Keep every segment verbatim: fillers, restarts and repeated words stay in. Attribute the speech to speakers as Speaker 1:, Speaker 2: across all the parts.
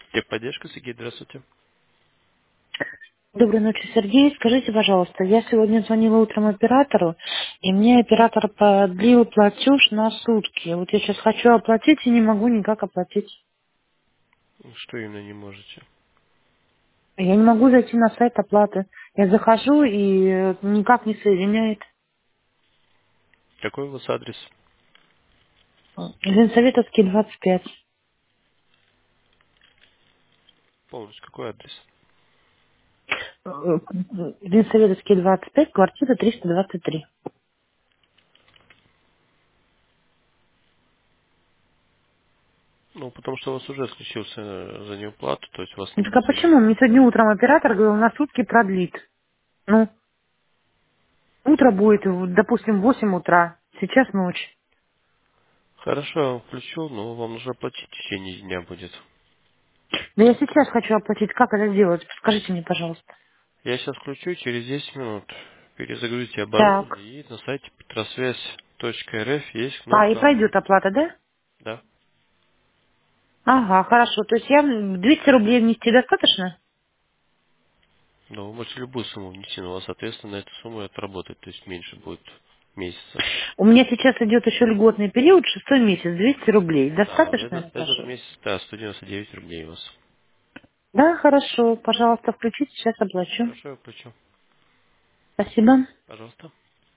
Speaker 1: Техподдержка, Сергей, здравствуйте.
Speaker 2: Доброй ночи, Сергей. Скажите, пожалуйста, я сегодня звонила утром оператору, и мне оператор продлил платеж на сутки. Вот я сейчас хочу оплатить и не могу никак оплатить.
Speaker 1: Что именно не можете?
Speaker 2: Я не могу зайти на сайт оплаты. Я захожу и э, никак не соединяет.
Speaker 1: Какой у вас адрес?
Speaker 2: Ленсоветовский, двадцать пять.
Speaker 1: Полностью, какой адрес?
Speaker 2: Э, Ленсоветовский, двадцать пять, квартира триста двадцать три.
Speaker 1: Ну, потому что у вас уже случился э, за неуплату, то есть у вас не
Speaker 2: Ну так а
Speaker 1: будет за
Speaker 2: почему?
Speaker 1: нее.
Speaker 2: Мне сегодня утром оператор говорил, на сутки продлит. Ну, утро будет, в- допустим, в восемь утра. Сейчас ночь.
Speaker 1: Хорошо, я вам включу, но вам нужно платить в течение дня будет.
Speaker 2: Да я сейчас хочу оплатить. Как это сделать? Скажите мне, пожалуйста.
Speaker 1: Я сейчас включу, через десять минут перезагрузите
Speaker 2: Так.
Speaker 1: оборудование, и на сайте петросвязь точка эр эф есть
Speaker 2: А, и
Speaker 1: кнопка
Speaker 2: пройдет
Speaker 1: онлайн.
Speaker 2: оплата, да?
Speaker 1: Да?
Speaker 2: Ага, хорошо. То есть я двести рублей внести достаточно?
Speaker 1: Да, вы можете любую сумму внести, но у вас, соответственно, на эту сумму отработать, то есть меньше будет месяца.
Speaker 2: У меня сейчас идет еще льготный период, шестой месяц, двести рублей.
Speaker 1: А,
Speaker 2: Достаточно, я
Speaker 1: этот, этот
Speaker 2: прошу?
Speaker 1: месяц, да, сто девяносто девять рублей у вас.
Speaker 2: Да, хорошо. Пожалуйста, включите, сейчас оплачу.
Speaker 1: Хорошо, я включу.
Speaker 2: Спасибо.
Speaker 1: Пожалуйста.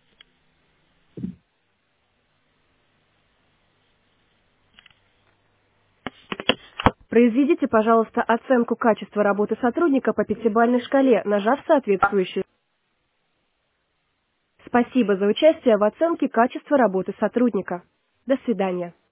Speaker 2: Произведите, пожалуйста, оценку качества работы сотрудника по пятибалльной шкале, нажав соответствующую. Спасибо за участие в оценке качества работы сотрудника. До свидания.